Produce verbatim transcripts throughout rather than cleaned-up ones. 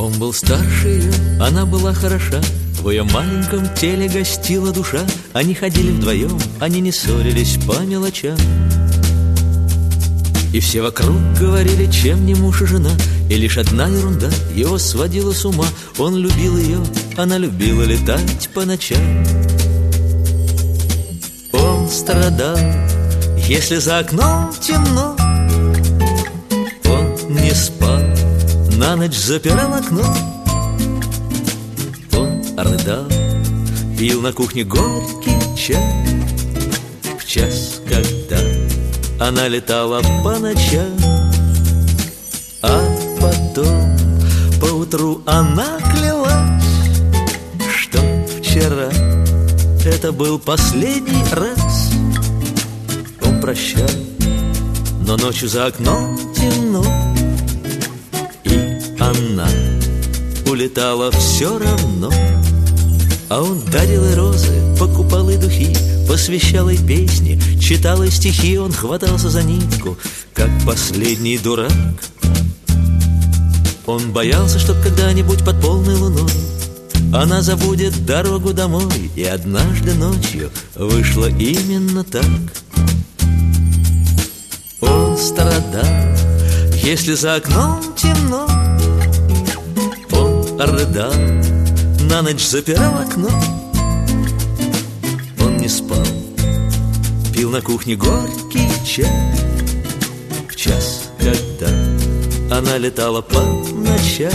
Он был старше ее, она была хороша, в ее маленьком теле гостила душа. Они ходили вдвоем, они не ссорились по мелочам. И все вокруг говорили, чем не муж и жена. И лишь одна ерунда его сводила с ума. Он любил ее, она любила летать по ночам. Он страдал, если за окном темно. Он не спал, на ночь запирал окно. Он рыдал, пил на кухне горький чай. В час, когда она летала по ночам. А потом поутру она клялась, что вчера это был последний раз. Он прощал, но ночью за окном темно, и она улетала все равно. А он дарил ей розы, покупал ей духи, посвящал ей песни, читал ей стихи. Он хватался за нитку, как последний дурак. Он боялся, что когда-нибудь под полной луной она забудет дорогу домой. И однажды ночью вышло именно так. Он страдал, если за окном темно. Он рыдал, на ночь запирал окно. Он не спал, пил на кухне горький чай. В час, когда она летала по ночам.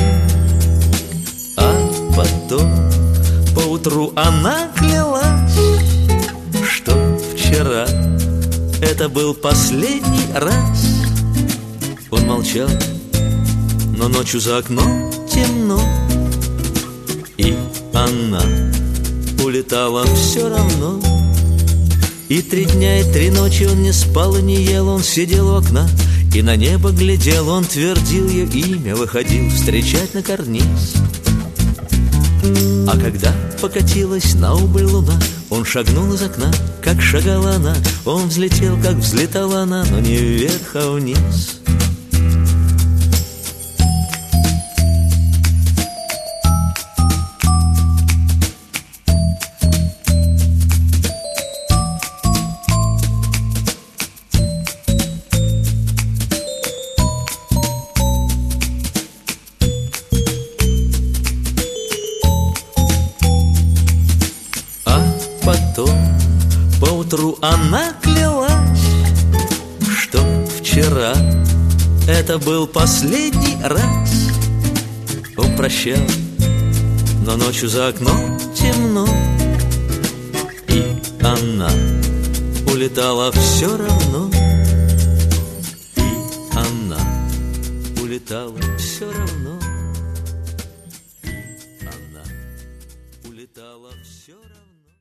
А потом поутру она клялась, что вчера это был последний раз. Он молчал, но ночью за окном темно, и она улетала все равно. И три дня и три ночи он не спал и не ел. Он сидел у окна и на небо глядел. Он твердил ее имя, выходил встречать на карниз. А когда покатилась на убыль луна, он шагнул из окна, как шагала она. Он взлетел, как взлетала она, но не вверх, а вниз. Потом поутру она клялась, что вчера это был последний раз. Он прощал, но ночью за окном темно, и она улетала все равно. И она улетала все равно. И она улетала все равно.